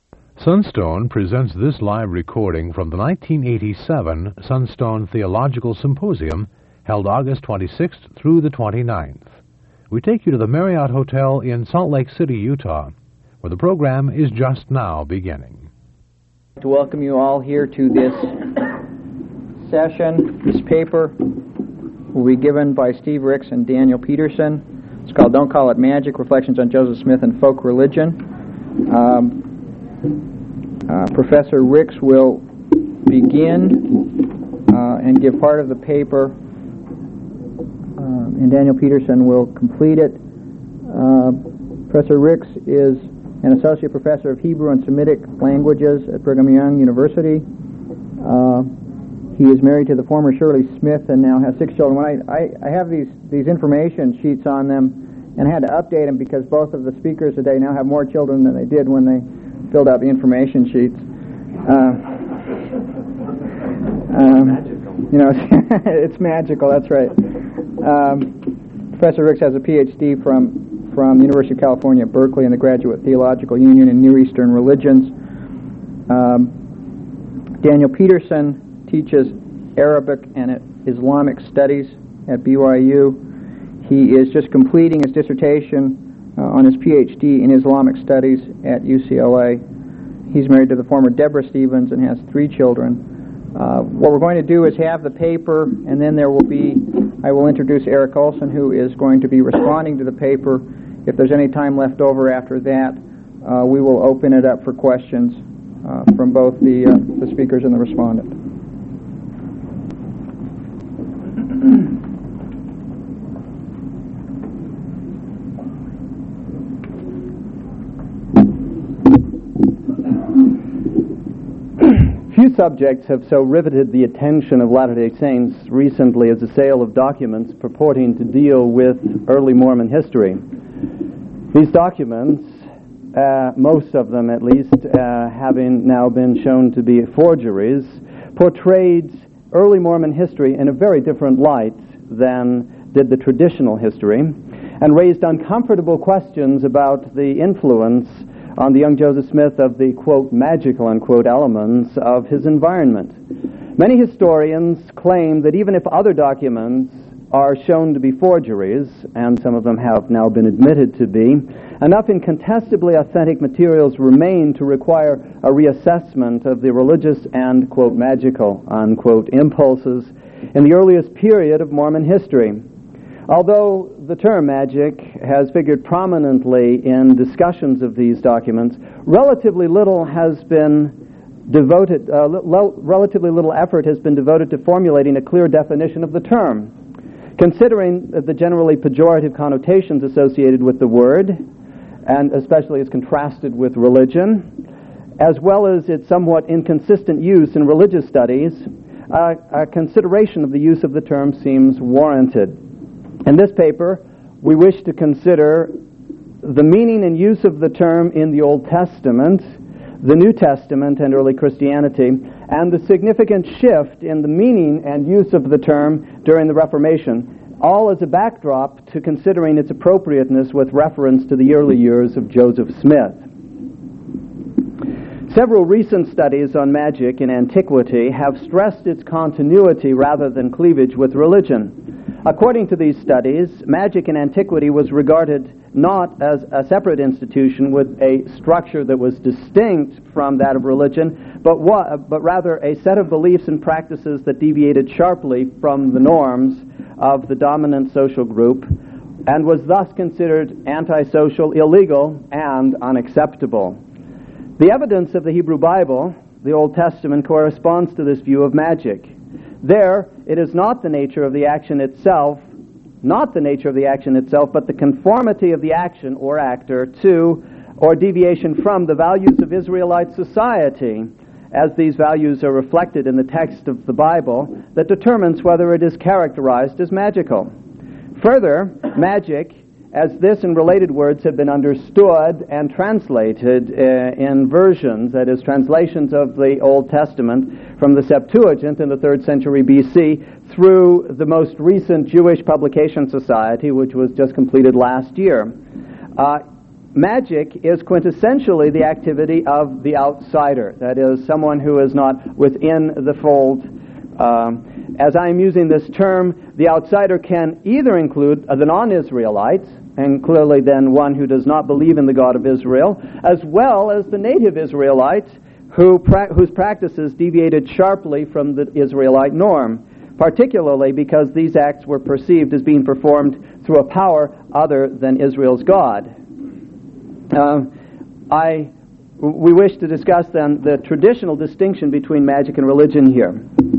Sunstone presents this live recording from the 1987 Sunstone Theological Symposium held August 26th through the 29th. We take you to the Marriott Hotel in Salt Lake City, Utah, where the program is just now beginning. I'd like to welcome you all here to this session. This paper will be given by Steve Ricks and Daniel Peterson. It's called Don't Call It Magic, Reflections on Joseph Smith and Folk Religion. Professor Ricks will begin and give part of the paper, and Daniel Peterson will complete it. Professor Ricks is an associate professor of Hebrew and Semitic languages at Brigham Young University. He is married to the former Shirley Smith and now has 6 children. When I have these information sheets on them, and I had to update them because both of the speakers today now have more children than they did when they filled out the information sheets. It's magical. That's right. Professor Ricks has a PhD from the University of California at Berkeley in the Graduate Theological Union in Near Eastern Religions. Daniel Peterson teaches Arabic and Islamic studies at BYU. He is just completing his dissertation on his PhD in Islamic studies at UCLA. He's married to the former Deborah Stevens and has 3 children. What we're going to do is have the paper, and then I will introduce Eric Olson, who is going to be responding to the paper. If there's any time left over after that, we will open it up for questions from both the speakers and the respondent. Few subjects have so riveted the attention of Latter-day Saints recently as the sale of documents purporting to deal with early Mormon history. These documents, most of them at least, having now been shown to be forgeries, portrayed early Mormon history in a very different light than did the traditional history, and raised uncomfortable questions about the influence on the young Joseph Smith of the, quote, magical, unquote, elements of his environment. Many historians claim that even if other documents are shown to be forgeries, and some of them have now been admitted to be, enough incontestably authentic materials remain to require a reassessment of the religious and, quote, magical, unquote, impulses in the earliest period of Mormon history. Although the term magic has figured prominently in discussions of these documents, relatively little effort has been devoted to formulating a clear definition of the term. Considering the generally pejorative connotations associated with the word, and especially as contrasted with religion, as well as its somewhat inconsistent use in religious studies, a consideration of the use of the term seems warranted. In this paper, we wish to consider the meaning and use of the term in the Old Testament, the New Testament, and early Christianity, and the significant shift in the meaning and use of the term during the Reformation, all as a backdrop to considering its appropriateness with reference to the early years of Joseph Smith. Several recent studies on magic in antiquity have stressed its continuity rather than cleavage with religion. According to these studies, magic in antiquity was regarded not as a separate institution with a structure that was distinct from that of religion, but rather a set of beliefs and practices that deviated sharply from the norms of the dominant social group and was thus considered antisocial, illegal, and unacceptable. The evidence of the Hebrew Bible, the Old Testament, corresponds to this view of magic. There, it is not the nature of the action itself, but the conformity of the action or actor to or deviation from the values of Israelite society, as these values are reflected in the text of the Bible, that determines whether it is characterized as magical. Further, magic, as this and related words have been understood and translated in versions, that is, translations of the Old Testament from the Septuagint in the 3rd century BC through the most recent Jewish Publication Society, which was just completed last year. magic is quintessentially the activity of the outsider, that is, someone who is not within the fold. As I am using this term, the outsider can either include the non-Israelites, and clearly then one who does not believe in the God of Israel, as well as the native Israelites whose practices deviated sharply from the Israelite norm, particularly because these acts were perceived as being performed through a power other than Israel's God. We wish to discuss then the traditional distinction between magic and religion here.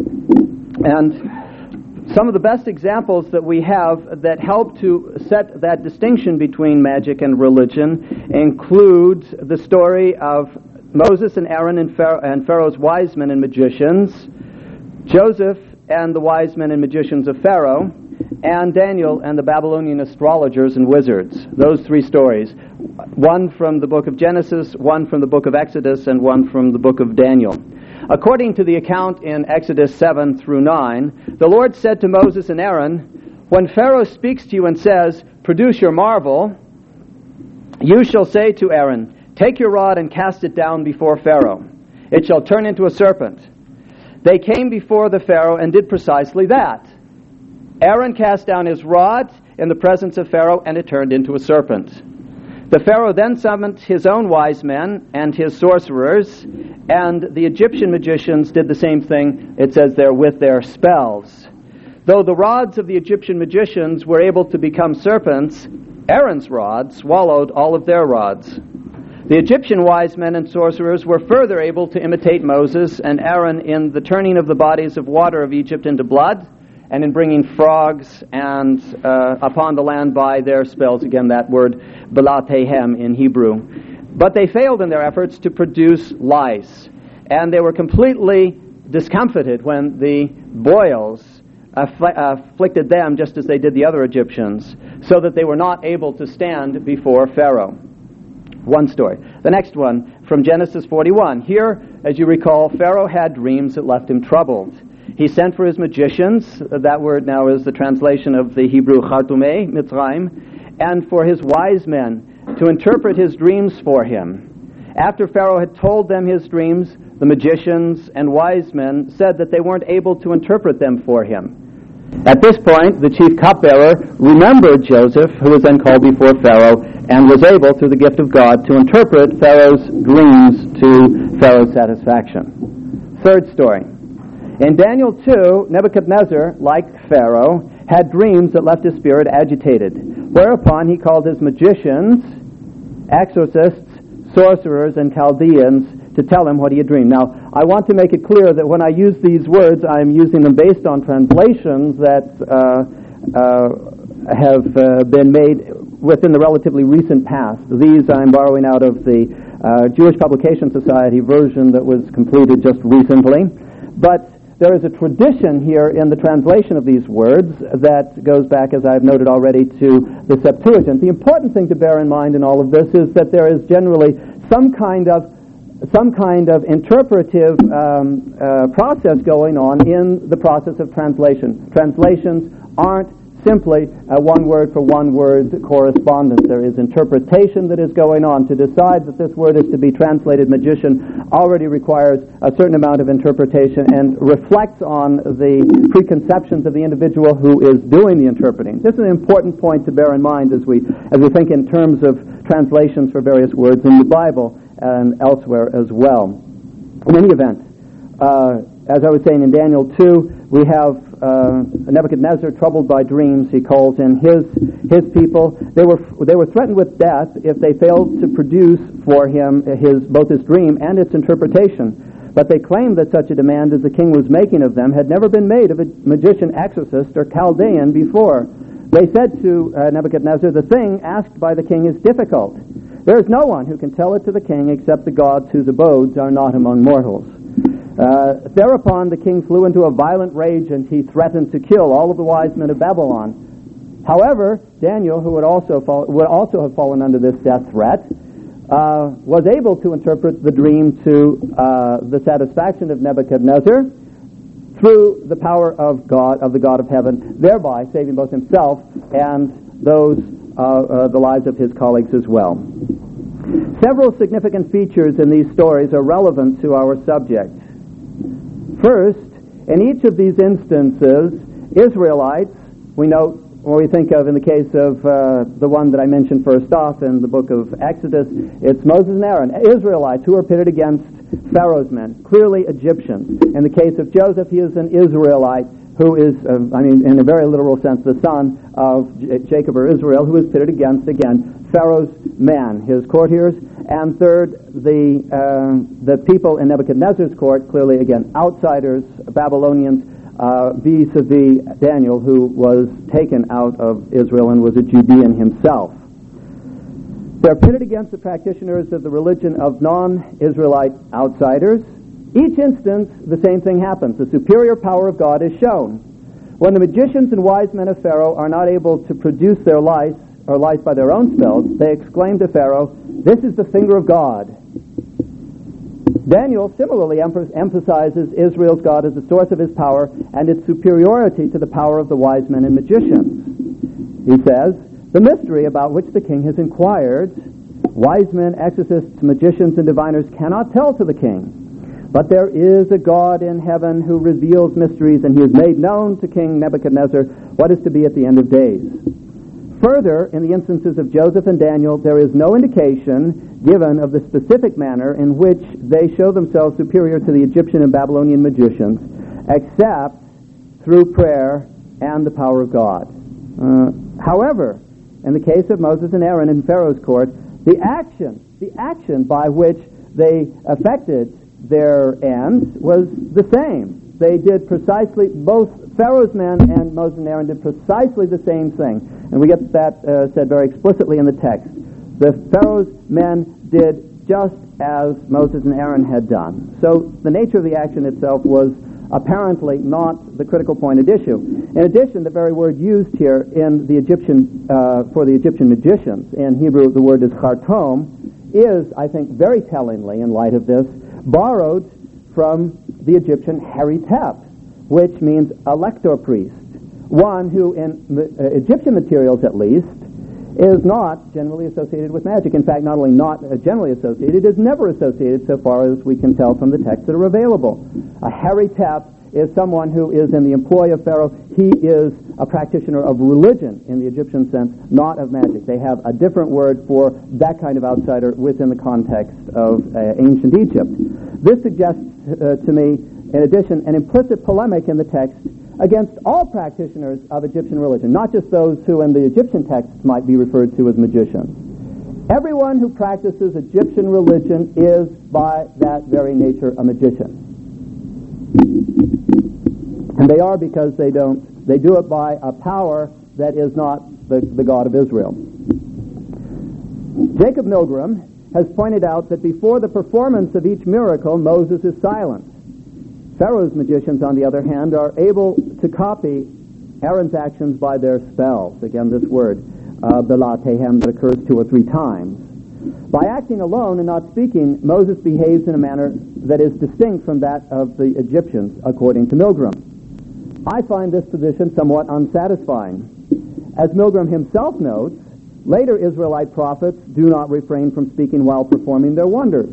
And some of the best examples that we have that help to set that distinction between magic and religion include the story of Moses and Aaron and Pharaoh's wise men and magicians, Joseph and the wise men and magicians of Pharaoh, and Daniel and the Babylonian astrologers and wizards. Those three stories. One from the book of Genesis, one from the book of Exodus, and one from the book of Daniel. According to the account in Exodus 7 through 9, the Lord said to Moses and Aaron, "When Pharaoh speaks to you and says, 'Produce your marvel,' you shall say to Aaron, 'Take your rod and cast it down before Pharaoh. It shall turn into a serpent.' They came before the Pharaoh and did precisely that. Aaron cast down his rod in the presence of Pharaoh, and it turned into a serpent. The Pharaoh then summoned his own wise men and his sorcerers, and the Egyptian magicians did the same thing, it says there, with their spells. Though the rods of the Egyptian magicians were able to become serpents, Aaron's rod swallowed all of their rods. The Egyptian wise men and sorcerers were further able to imitate Moses and Aaron in the turning of the bodies of water of Egypt into blood, and in bringing frogs and upon the land by their spells, again that word belatehem in Hebrew. But they failed in their efforts to produce lice, and they were completely discomfited when the boils afflicted them just as they did the other Egyptians, so that they were not able to stand before Pharaoh. One story. The next one, from Genesis 41. Here, as you recall, Pharaoh had dreams that left him troubled. He sent for his magicians, that word now is the translation of the Hebrew Chartumei, Mitzrayim, and for his wise men to interpret his dreams for him. After Pharaoh had told them his dreams, the magicians and wise men said that they weren't able to interpret them for him. At this point, the chief cupbearer remembered Joseph, who was then called before Pharaoh, and was able, through the gift of God, to interpret Pharaoh's dreams to Pharaoh's satisfaction. Third story. In Daniel 2, Nebuchadnezzar, like Pharaoh, had dreams that left his spirit agitated, whereupon he called his magicians, exorcists, sorcerers, and Chaldeans to tell him what he had dreamed. Now, I want to make it clear that when I use these words, I'm using them based on translations that have been made within the relatively recent past. These I'm borrowing out of the Jewish Publication Society version that was completed just recently. But there is a tradition here in the translation of these words that goes back, as I've noted already, to the Septuagint. The important thing to bear in mind in all of this is that there is generally some kind of interpretive process going on in the process of translation. Translations aren't simply a one-word for one-word correspondence. There is interpretation that is going on. To decide that this word is to be translated magician already requires a certain amount of interpretation and reflects on the preconceptions of the individual who is doing the interpreting. This is an important point to bear in mind as we think in terms of translations for various words in the Bible and elsewhere as well. In any event, as I was saying in Daniel 2, we have Nebuchadnezzar troubled by dreams. He calls in his people. They were threatened with death if they failed to produce for him both his dream and its interpretation. But they claimed that such a demand as the king was making of them had never been made of a magician, exorcist, or Chaldean before. They said to Nebuchadnezzar, "The thing asked by the king is difficult. There is no one who can tell it to the king except the gods whose abodes are not among mortals." Thereupon the king flew into a violent rage, and he threatened to kill all of the wise men of Babylon. However, Daniel, who would also have fallen under this death threat, was able to interpret the dream to the satisfaction of Nebuchadnezzar through the power of God, of the God of heaven, thereby saving both himself and those the lives of his colleagues as well. Several significant features in these stories are relevant to our subject. First, in each of these instances, Israelites, we note when we think of, in the case of the one that I mentioned first off in the book of Exodus, it's Moses and Aaron, Israelites who are pitted against Pharaoh's men, clearly Egyptians. In the case of Joseph, he is an Israelite who is, in a very literal sense, the son of Jacob or Israel, who is pitted against, again, Pharaoh's men, his courtiers. And third, the people in Nebuchadnezzar's court, clearly, again, outsiders, Babylonians, vis-a-vis Daniel, who was taken out of Israel and was a Judean himself. They're pitted against the practitioners of the religion of non-Israelite outsiders. Each instance, the same thing happens. The superior power of God is shown. When the magicians and wise men of Pharaoh are not able to produce their lice, or lice by their own spells, they exclaim to Pharaoh, "This is the finger of God." Daniel similarly emphasizes Israel's God as the source of his power and its superiority to the power of the wise men and magicians. He says, "The mystery about which the king has inquired, wise men, exorcists, magicians, and diviners cannot tell to the king. But there is a God in heaven who reveals mysteries, and he has made known to King Nebuchadnezzar what is to be at the end of days." Further, in the instances of Joseph and Daniel, there is no indication given of the specific manner in which they show themselves superior to the Egyptian and Babylonian magicians, except through prayer and the power of God. However, in the case of Moses and Aaron in Pharaoh's court, the action by which they effected their end was the same. They did precisely, both Pharaoh's men and Moses and Aaron did precisely the same thing. And we get that said very explicitly in the text. The Pharaoh's men did just as Moses and Aaron had done. So the nature of the action itself was apparently not the critical point at issue. In addition, the very word used here in the Egyptian for the Egyptian magicians, in Hebrew the word is chartom, is, I think, very tellingly in light of this, borrowed from the Egyptian Haritep, which means a lector priest, one who, in Egyptian materials at least, is not generally associated with magic. In fact, not only not generally associated, it is never associated so far as we can tell from the texts that are available. A Haritep is someone who is in the employ of Pharaoh. He is a practitioner of religion in the Egyptian sense, not of magic. They have a different word for that kind of outsider within the context of ancient Egypt. This suggests to me, in addition, an implicit polemic in the text against all practitioners of Egyptian religion, not just those who in the Egyptian texts might be referred to as magicians. Everyone who practices Egyptian religion is, by that very nature, a magician. And they are because they do it by a power that is not the God of Israel. Jacob Milgram has pointed out that before the performance of each miracle, Moses is silent. Pharaoh's magicians, on the other hand, are able to copy Aaron's actions by their spells. Again, this word, belatehem, that occurs 2 or 3 times. By acting alone and not speaking, Moses behaves in a manner that is distinct from that of the Egyptians, according to Milgram. I find this position somewhat unsatisfying. As Milgram himself notes, later Israelite prophets do not refrain from speaking while performing their wonders.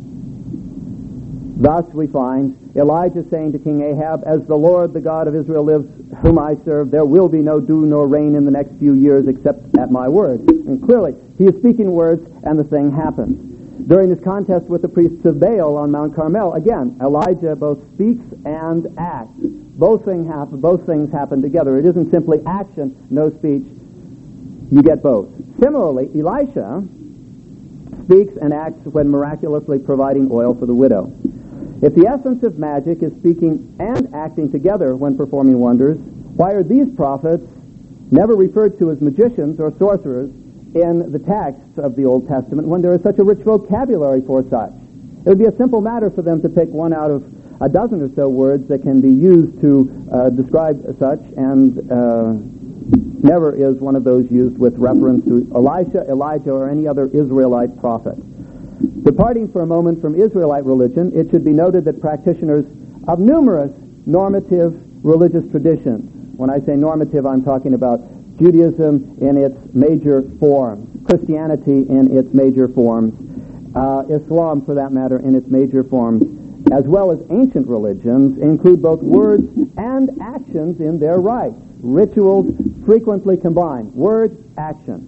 Thus we find Elijah saying to King Ahab, "As the Lord, the God of Israel lives, whom I serve, there will be no dew nor rain in the next few years except at my word." And clearly, he is speaking words, and the thing happens. During this contest with the priests of Baal on Mount Carmel, again, Elijah both speaks and acts. Both things happen together. It isn't simply action, no speech. You get both. Similarly, Elisha speaks and acts when miraculously providing oil for the widow. If the essence of magic is speaking and acting together when performing wonders, why are these prophets never referred to as magicians or sorcerers in the texts of the Old Testament when there is such a rich vocabulary for such? It would be a simple matter for them to pick one out of a dozen or so words that can be used to describe such, and never is one of those used with reference to Elisha, Elijah, or any other Israelite prophet. Departing for a moment from Israelite religion, it should be noted that practitioners of numerous normative religious traditions, when I say normative, I'm talking about Judaism in its major forms, Christianity in its major forms, Islam, for that matter, in its major forms, as well as ancient religions, include both words and actions in their rites. Rituals frequently combine word, action.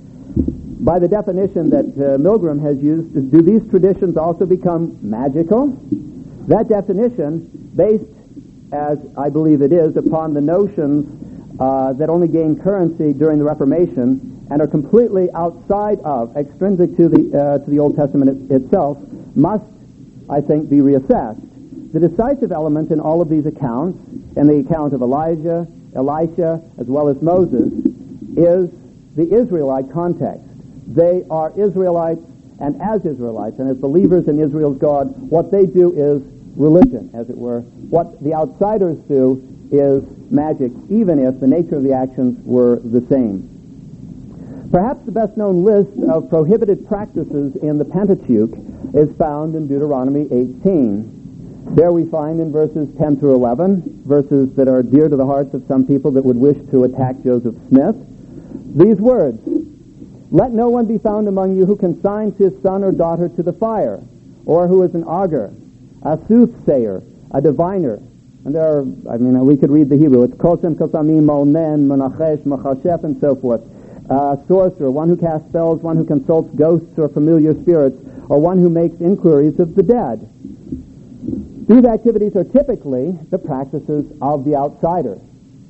By the definition that Milgram has used, do these traditions also become magical? That definition, based, as I believe it is, upon the notions that only gained currency during the Reformation and are completely outside of, extrinsic to the Old Testament itself, must, I think, be reassessed. The decisive element in all of these accounts, in the account of Elijah, Elisha, as well as Moses, is the Israelite context. They are Israelites, and as Israelites, and as believers in Israel's God, what they do is religion, as it were. What the outsiders do is magic, even if the nature of the actions were the same. Perhaps the best-known list of prohibited practices in the Pentateuch is found in Deuteronomy 18. There we find in verses 10 through 11, verses that are dear to the hearts of some people that would wish to attack Joseph Smith, these words: "Let no one be found among you who consigns his son or daughter to the fire, or who is an augur, a soothsayer, a diviner." And there are, we could read the Hebrew. It's kosem, kosamim, monen, menachesh, machashef, and so forth. Sorcerer, one who casts spells, one who consults ghosts or familiar spirits, or one who makes inquiries of the dead. These activities are typically the practices of the outsider,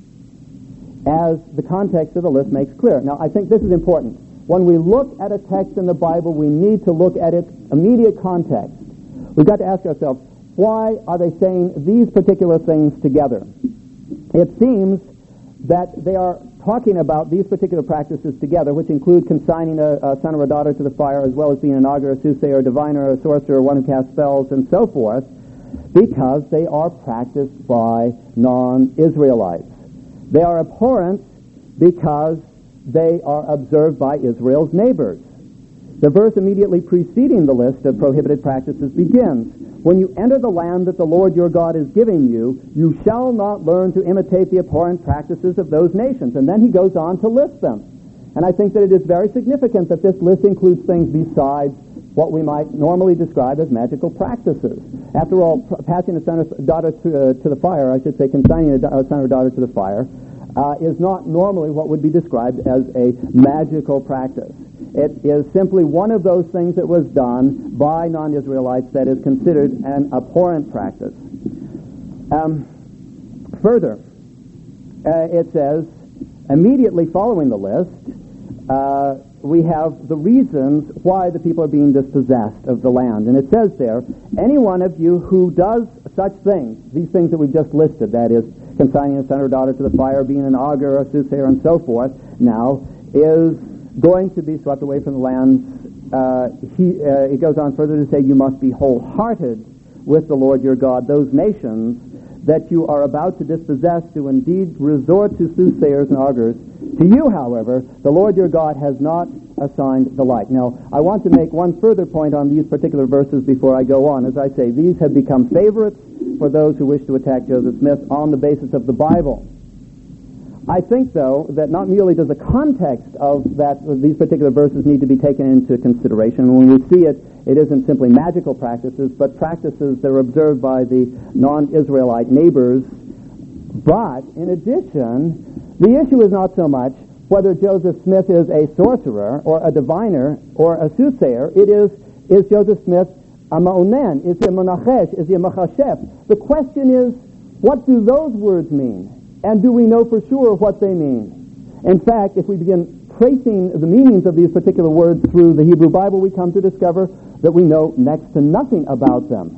as the context of the list makes clear. Now, I think this is important. When we look at a text in the Bible, we need to look at its immediate context. We've got to ask ourselves, why are they saying these particular things together? It seems that they are talking about these particular practices together, which include consigning a son or a daughter to the fire, as well as being an augur, a soothsayer, a diviner, a sorcerer, one who casts spells, and so forth, because they are practiced by non-Israelites. They are abhorrent because they are observed by Israel's neighbors. The verse immediately preceding the list of prohibited practices begins, "When you enter the land that the Lord your God is giving you, you shall not learn to imitate the abhorrent practices of those nations." And then he goes on to list them. And I think that it is very significant that this list includes things besides what we might normally describe as magical practices. After all, passing a son or daughter to the fire, I should say consigning a son or daughter to the fire, is not normally what would be described as a magical practice. It is simply one of those things that was done by non-Israelites that is considered an abhorrent practice. Further, it says, immediately following the list, we have the reasons why the people are being dispossessed of the land. And it says there, "Any one of you who does such things," these things that we've just listed, that is, consigning a son or daughter to the fire, being an augur, a soothsayer, and so forth, now is going to be swept away from the land. It goes on further to say, "You must be wholehearted with the Lord your God. Those nations that you are about to dispossess do indeed resort to soothsayers and augurs. To you, however, the Lord your God has not assigned the like." Now, I want to make one further point on these particular verses before I go on. As I say, these have become favorites for those who wish to attack Joseph Smith on the basis of the Bible. I think, though, that not merely does the context of these particular verses need to be taken into consideration. When we see it, it isn't simply magical practices, but practices that are observed by the non-Israelite neighbors. But, in addition, the issue is not so much whether Joseph Smith is a sorcerer or a diviner or a soothsayer. It is Joseph Smith a ma'onen? Is he a menachesh? Is he a machashef? The question is, what do those words mean? And do we know for sure what they mean? In fact, if we begin tracing the meanings of these particular words through the Hebrew Bible, we come to discover that we know next to nothing about them.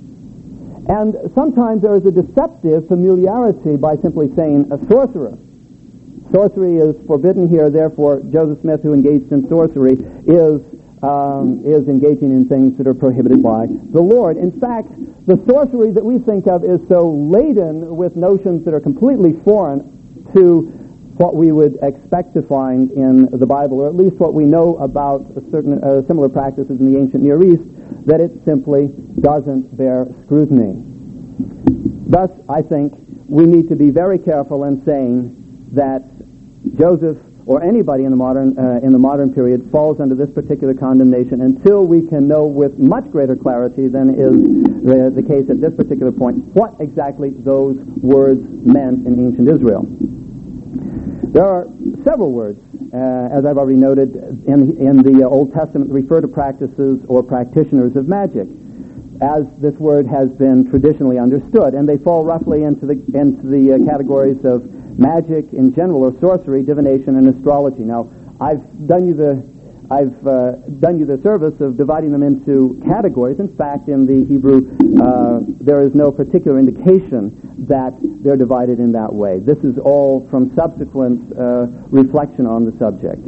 And sometimes there is a deceptive familiarity by simply saying a sorcerer. Sorcery is forbidden here, therefore Joseph Smith, who engaged in sorcery, is engaging in things that are prohibited by the Lord. In fact, the sorcery that we think of is so laden with notions that are completely foreign to what we would expect to find in the Bible, or at least what we know about certain similar practices in the ancient Near East, that it simply doesn't bear scrutiny. Thus, I think we need to be very careful in saying that Joseph or anybody in the modern period falls under this particular condemnation until we can know with much greater clarity than is the case at this particular point what exactly those words meant in ancient Israel. There are several words, as I've already noted, in the Old Testament that refer to practices or practitioners of magic, as this word has been traditionally understood, and they fall roughly into the categories of magic in general, or sorcery, divination, and astrology. Now, I've done you the service of dividing them into categories. In fact, in the Hebrew, there is no particular indication that they're divided in that way. This is all from subsequent reflection on the subject.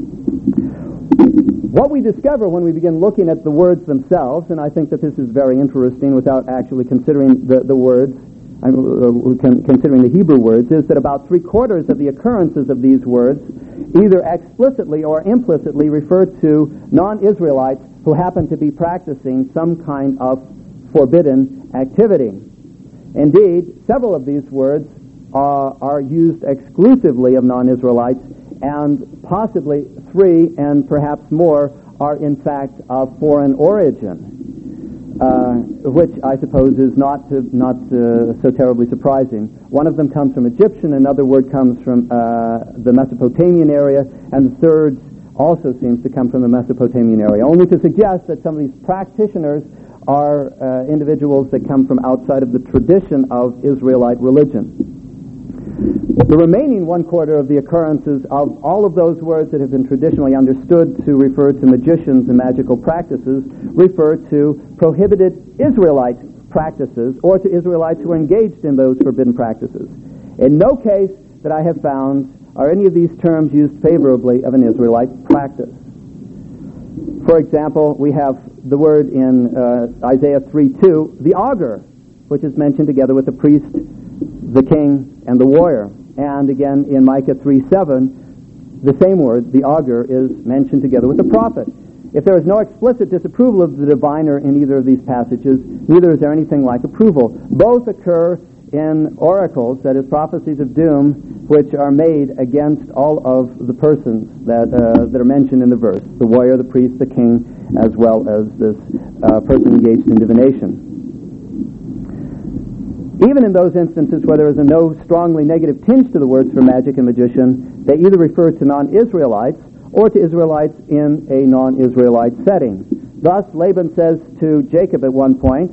What we discover when we begin looking at the words themselves, and I think that this is very interesting without actually considering the words, considering the Hebrew words, is that about 3/4 of the occurrences of these words either explicitly or implicitly refer to non-Israelites who happen to be practicing some kind of forbidden activity. Indeed, several of these words are used exclusively of non-Israelites, and possibly 3 and perhaps more are in fact of foreign origin, which I suppose is not so terribly surprising. One of them comes from Egyptian, another word comes from the Mesopotamian area, and the third also seems to come from the Mesopotamian area, only to suggest that some of these practitioners are individuals that come from outside of the tradition of Israelite religion. The remaining 1/4 of the occurrences of all of those words that have been traditionally understood to refer to magicians and magical practices refer to prohibited Israelite practices or to Israelites who are engaged in those forbidden practices. In no case that I have found are any of these terms used favorably of an Israelite practice. For example, we have the word in Isaiah 3:2, the augur, which is mentioned together with the priest, the king, and the warrior. And again, in Micah 3:7, the same word, the augur, is mentioned together with the prophet. If there is no explicit disapproval of the diviner in either of these passages, neither is there anything like approval. Both occur in oracles, that is, prophecies of doom, which are made against all of the persons that are mentioned in the verse, the warrior, the priest, the king, as well as this person engaged in divination. Even in those instances where there is a no strongly negative tinge to the words for magic and magician, they either refer to non-Israelites or to Israelites in a non-Israelite setting. Thus, Laban says to Jacob at one point,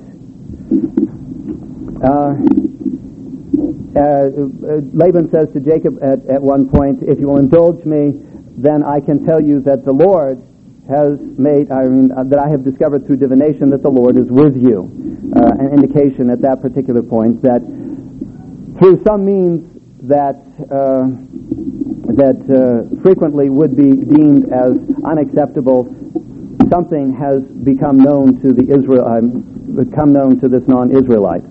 if you will indulge me, then I can tell you that the Lord has that I have discovered through divination that the Lord is with you. An indication at that particular point that through some means that frequently would be deemed as unacceptable, something has become known to the this non-Israelite.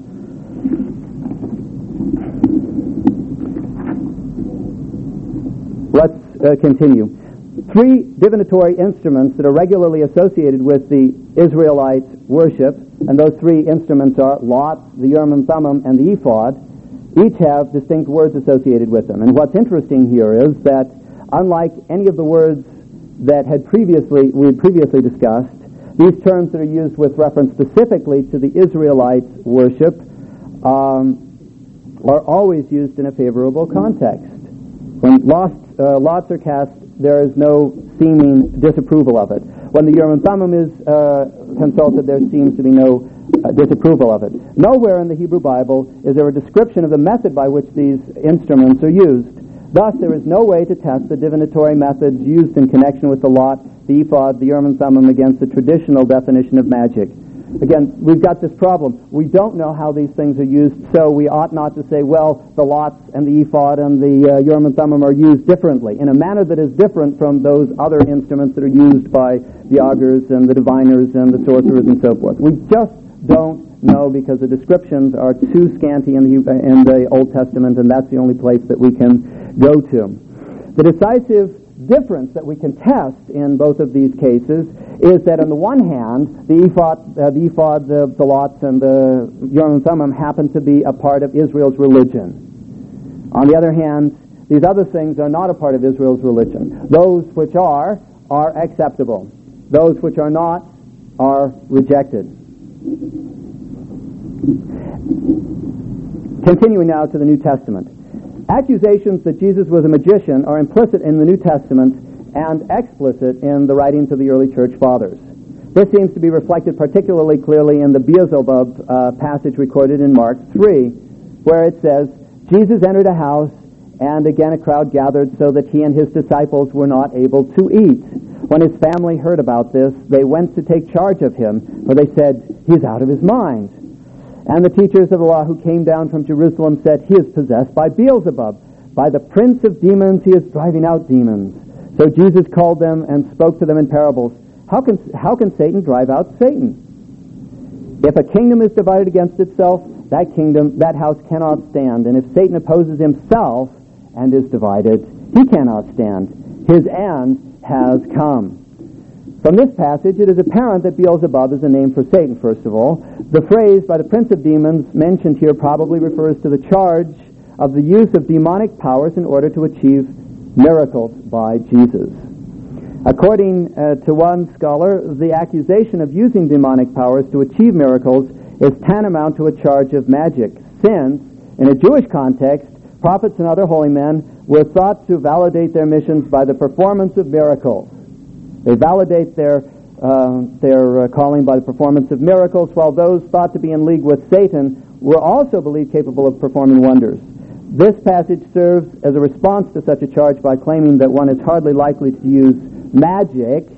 Let's continue. 3 divinatory instruments that are regularly associated with the Israelite worship, and those 3 instruments are Lot, the Urim and Thummim, and the ephod, each have distinct words associated with them. And what's interesting here is that, unlike any of the words that we had previously discussed, these terms that are used with reference specifically to the Israelite worship are always used in a favorable context. When lots are cast, there is no seeming disapproval of it. When the Urim and Thummim is consulted, there seems to be no disapproval of it. Nowhere in the Hebrew Bible is there a description of the method by which these instruments are used. Thus, there is no way to test the divinatory methods used in connection with the Lot, the ephod, the Urim and Thummim against the traditional definition of magic. Again, we've got this problem. We don't know how these things are used, so we ought not to say, well, the lots and the ephod and the Urim and Thummim are used differently, in a manner that is different from those other instruments that are used by the augurs and the diviners and the sorcerers and so forth. We just don't know because the descriptions are too scanty in the Old Testament, and that's the only place that we can go to. The decisive difference that we can test in both of these cases is that on the one hand, the ephod, the lots, and the Urim and Thummim happen to be a part of Israel's religion. On the other hand, These other things are not a part of Israel's religion. Those which are acceptable. Those which are not are rejected. Continuing now to the New Testament. Accusations that Jesus was a magician are implicit in the New Testament and explicit in the writings of the early church fathers. This seems to be reflected particularly clearly in the Beelzebub passage recorded in Mark 3, where it says, Jesus entered a house, and again a crowd gathered so that he and his disciples were not able to eat. When his family heard about this, they went to take charge of him, for they said, he's out of his mind. And the teachers of the law who came down from Jerusalem said, he is possessed by Beelzebub. By the prince of demons he is driving out demons. So Jesus called them and spoke to them in parables. How can Satan drive out Satan? If a kingdom is divided against itself, that house cannot stand. And if Satan opposes himself and is divided, he cannot stand. His end has come. From this passage, it is apparent that Beelzebub is a name for Satan, first of all. The phrase, by the prince of demons, mentioned here probably refers to the charge of the use of demonic powers in order to achieve miracles by Jesus. According to one scholar, the accusation of using demonic powers to achieve miracles is tantamount to a charge of magic, since, in a Jewish context, prophets and other holy men were thought to validate their missions by the performance of miracles. They validate their calling by the performance of miracles, while those thought to be in league with Satan were also believed capable of performing wonders. This passage serves as a response to such a charge by claiming that one is hardly likely to use magic,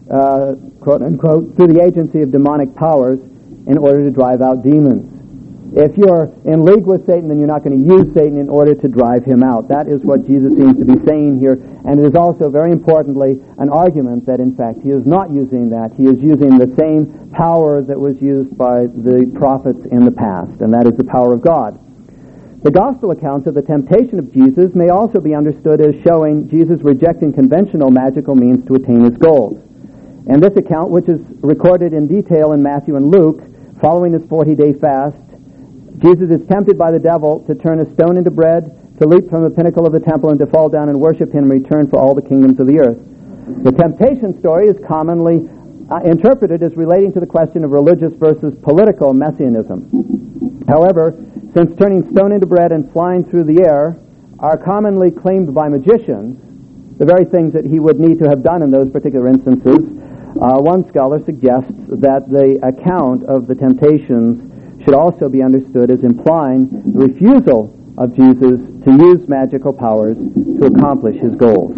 quote unquote, through the agency of demonic powers in order to drive out demons. If you're in league with Satan, then you're not going to use Satan in order to drive him out. That is what Jesus seems to be saying here, and it is also, very importantly, an argument that, in fact, he is not using that. He is using the same power that was used by the prophets in the past, and that is the power of God. The gospel accounts of the temptation of Jesus may also be understood as showing Jesus rejecting conventional magical means to attain his goals. And this account, which is recorded in detail in Matthew and Luke, following his 40-day fast, Jesus is tempted by the devil to turn a stone into bread, to leap from the pinnacle of the temple, and to fall down and worship him in return for all the kingdoms of the earth. The temptation story is commonly interpreted as relating to the question of religious versus political messianism. However, since turning stone into bread and flying through the air are commonly claimed by magicians, the very things that he would need to have done in those particular instances, one scholar suggests that the account of the temptations should also be understood as implying the refusal of Jesus to use magical powers to accomplish his goals.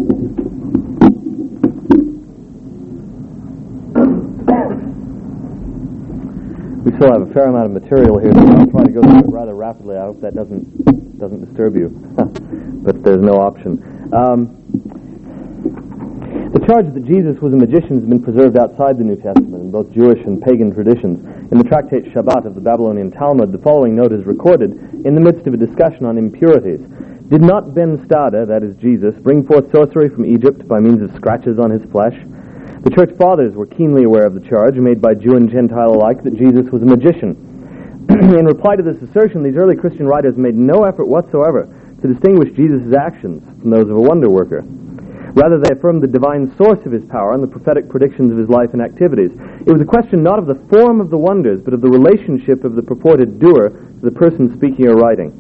We still have a fair amount of material here, so I'll try to go through it rather rapidly. I hope that doesn't disturb you, but there's no option. The charge that Jesus was a magician has been preserved outside the New Testament in both Jewish and pagan traditions. In the tractate Shabbat of the Babylonian Talmud, the following note is recorded in the midst of a discussion on impurities. Did not Ben Stada, that is Jesus, bring forth sorcery from Egypt by means of scratches on his flesh? The church fathers were keenly aware of the charge made by Jew and Gentile alike that Jesus was a magician. In reply to this assertion, these early Christian writers made no effort whatsoever to distinguish Jesus' actions from those of a wonder worker. Rather, they affirmed the divine source of his power and the prophetic predictions of his life and activities. It was a question not of the form of the wonders, but of the relationship of the purported doer to the person speaking or writing.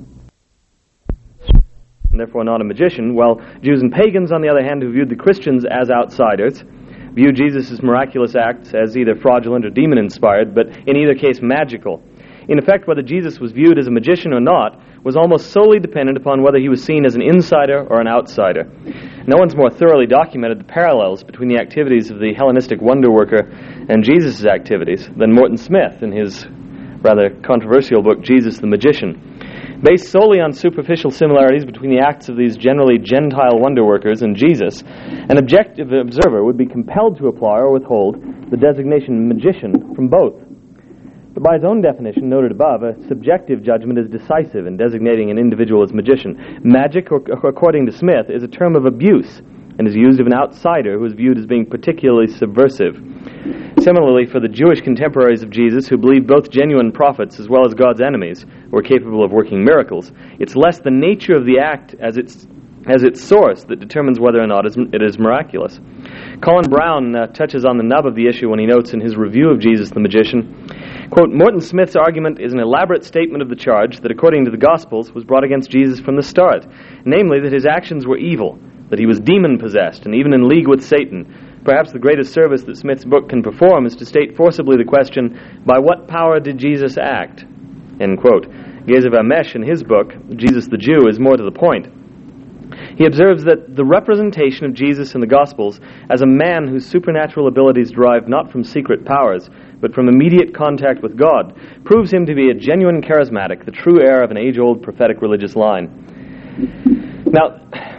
And therefore not a magician, while Jews and pagans, on the other hand, who viewed the Christians as outsiders, viewed Jesus' miraculous acts as either fraudulent or demon-inspired, but in either case magical. In effect, whether Jesus was viewed as a magician or not was almost solely dependent upon whether he was seen as an insider or an outsider. No one's more thoroughly documented the parallels between the activities of the Hellenistic wonder worker and Jesus' activities than Morton Smith in his rather controversial book, Jesus the Magician. Based solely on superficial similarities between the acts of these generally Gentile wonder workers and Jesus, an objective observer would be compelled to apply or withhold the designation magician from both. But by his own definition, noted above, a subjective judgment is decisive in designating an individual as magician. Magic, according to Smith, is a term of abuse and is used of an outsider who is viewed as being particularly subversive. Similarly, for the Jewish contemporaries of Jesus, who believed both genuine prophets as well as God's enemies were capable of working miracles, it's less the nature of the act as it's as its source that determines whether or not it is miraculous. Colin Brown touches on the nub of the issue when he notes in his review of Jesus the Magician, quote, Morton Smith's argument is an elaborate statement of the charge that, according to the Gospels, was brought against Jesus from the start, namely that his actions were evil, that he was demon-possessed, and even in league with Satan. Perhaps the greatest service that Smith's book can perform is to state forcibly the question, by what power did Jesus act? End quote. Gezer Vamesh, in his book, Jesus the Jew, is more to the point. He observes that the representation of Jesus in the Gospels as a man whose supernatural abilities derive not from secret powers, but from immediate contact with God, proves him to be a genuine charismatic, the true heir of an age-old prophetic religious line. Now,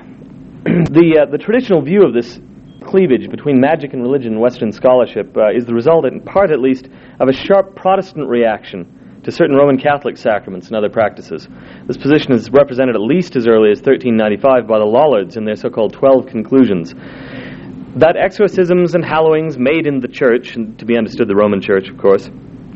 the traditional view of this cleavage between magic and religion in Western scholarship is the result, in part at least, of a sharp Protestant reaction to certain Roman Catholic sacraments and other practices. This position is represented at least as early as 1395 by the Lollards in their so-called 12 Conclusions. That exorcisms and hallowings made in the church, and to be understood the Roman Church, of course,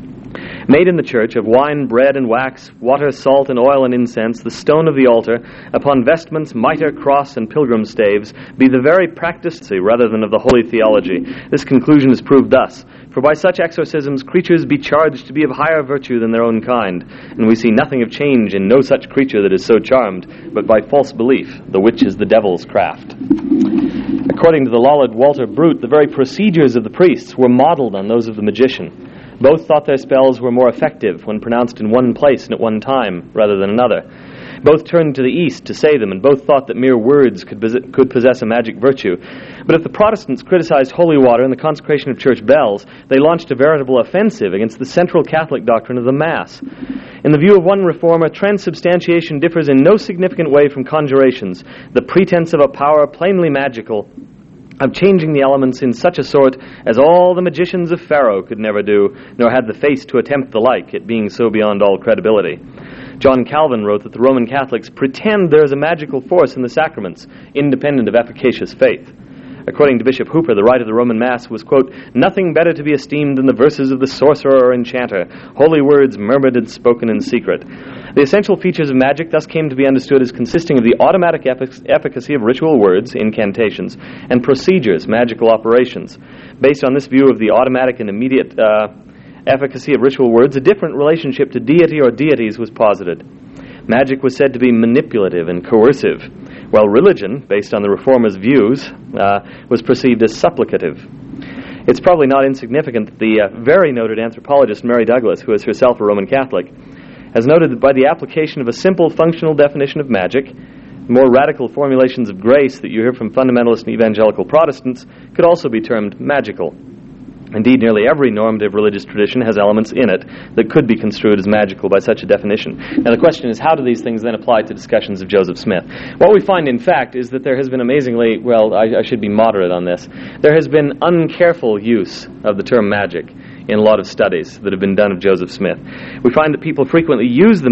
made in the church of wine, bread, and wax, water, salt, and oil, and incense, the stone of the altar, upon vestments, mitre, cross, and pilgrim staves, be the very practice rather than of the holy theology. This conclusion is proved thus. For by such exorcisms creatures be charged to be of higher virtue than their own kind, and we see nothing of change in no such creature that is so charmed, but by false belief, the which is the devil's craft. According to the Lollard Walter Brute, the very procedures of the priests were modeled on those of the magician. Both thought their spells were more effective when pronounced in one place and at one time, rather than another. Both turned to the east to say them, and both thought that mere words could possess a magic virtue. But if the Protestants criticized holy water and the consecration of church bells, they launched a veritable offensive against the central Catholic doctrine of the Mass. In the view of one reformer, transubstantiation differs in no significant way from conjurations, the pretense of a power plainly magical, of changing the elements in such a sort as all the magicians of Pharaoh could never do, nor had the face to attempt the like, it being so beyond all credibility. John Calvin wrote that the Roman Catholics pretend there is a magical force in the sacraments, independent of efficacious faith. According to Bishop Hooper, the rite of the Roman Mass was, quote, nothing better to be esteemed than the verses of the sorcerer or enchanter, holy words murmured and spoken in secret. The essential features of magic thus came to be understood as consisting of the automatic efficacy of ritual words, incantations, and procedures, magical operations. Based on this view of the automatic and immediate efficacy of ritual words, a different relationship to deity or deities was posited. Magic was said to be manipulative and coercive, while religion, based on the Reformers' views, was perceived as supplicative. It's probably not insignificant that the very noted anthropologist Mary Douglas, who is herself a Roman Catholic, has noted that by the application of a simple functional definition of magic, more radical formulations of grace that you hear from fundamentalist and evangelical Protestants could also be termed magical. Indeed, nearly every normative religious tradition has elements in it that could be construed as magical by such a definition. Now the question is, how do these things then apply to discussions of Joseph Smith? What we find, in fact, is that there has been amazingly, well, I should be moderate on this, there has been uncareful use of the term magic in a lot of studies that have been done of Joseph Smith. We find that people frequently use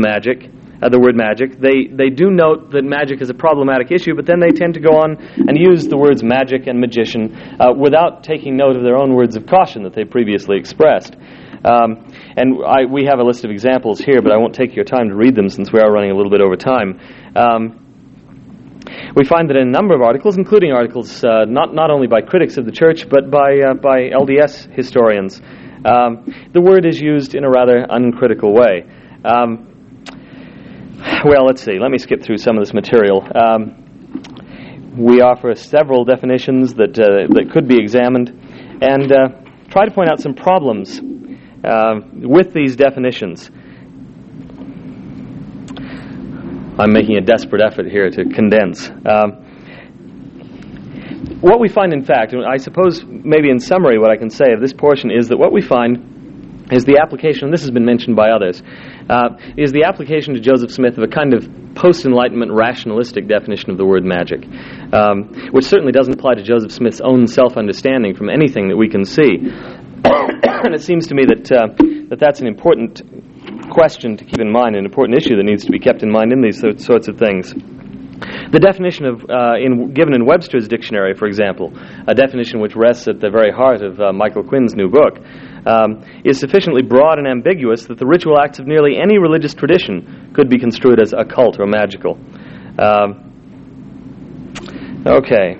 the word magic. They do note that magic is a problematic issue, but then they tend to go on and use the words magic and magician without taking note of their own words of caution that they previously expressed. We have a list of examples here, but I won't take your time to read them since we are running a little bit over time. We find that in a number of articles, including articles not only by critics of the church, but by LDS historians, the word is used in a rather uncritical way. Well, let's see. Let me skip through some of this material. We offer several definitions that could be examined and try to point out some problems with these definitions. I'm making a desperate effort here to condense. What we find, in fact, and I suppose maybe in summary what I can say of this portion is that what we find is the application, and this has been mentioned by others, is the application to Joseph Smith of a kind of post-Enlightenment rationalistic definition of the word magic, which certainly doesn't apply to Joseph Smith's own self-understanding from anything that we can see. And it seems to me that that's an important question to keep in mind, an important issue that needs to be kept in mind in these sorts of things. The definition of given in Webster's dictionary, for example, a definition which rests at the very heart of Michael Quinn's new book, is sufficiently broad and ambiguous that the ritual acts of nearly any religious tradition could be construed as occult or magical. Okay.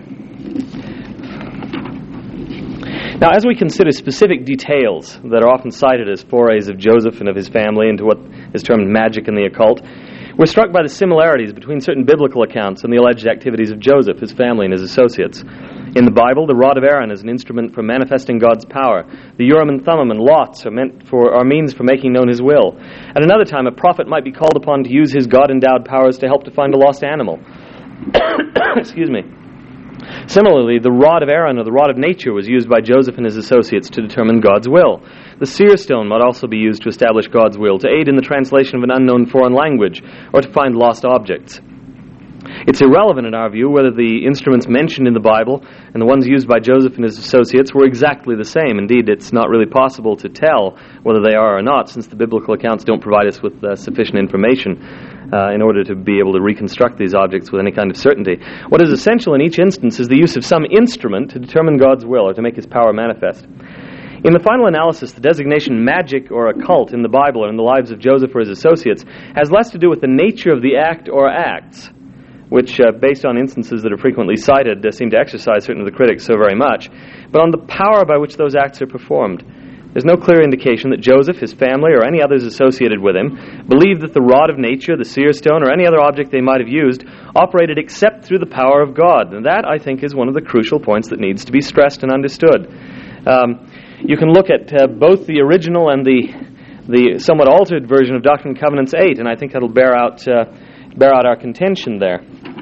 Now, as we consider specific details that are often cited as forays of Joseph and of his family into what is termed magic and the occult, we're struck by the similarities between certain biblical accounts and the alleged activities of Joseph, his family, and his associates. In the Bible, the rod of Aaron is an instrument for manifesting God's power. The Urim and Thummim and lots are means for making known his will. At another time, a prophet might be called upon to use his God-endowed powers to help to find a lost animal. Excuse me. Similarly, the rod of Aaron, or the rod of nature, was used by Joseph and his associates to determine God's will. The seer stone might also be used to establish God's will, to aid in the translation of an unknown foreign language, or to find lost objects. It's irrelevant in our view whether the instruments mentioned in the Bible and the ones used by Joseph and his associates were exactly the same. Indeed, it's not really possible to tell whether they are or not, since the biblical accounts don't provide us with sufficient information in order to be able to reconstruct these objects with any kind of certainty. What is essential in each instance is the use of some instrument to determine God's will or to make his power manifest. In the final analysis, the designation magic or occult in the Bible or in the lives of Joseph or his associates has less to do with the nature of the act or acts, which, based on instances that are frequently cited, seem to exercise certain of the critics so very much, but on the power by which those acts are performed. There's no clear indication that Joseph, his family, or any others associated with him believed that the rod of nature, the seer stone, or any other object they might have used operated except through the power of God. And that, I think, is one of the crucial points that needs to be stressed and understood. You can look at both the original and the somewhat altered version of Doctrine and Covenants 8, and I think that'll bear out our contention there.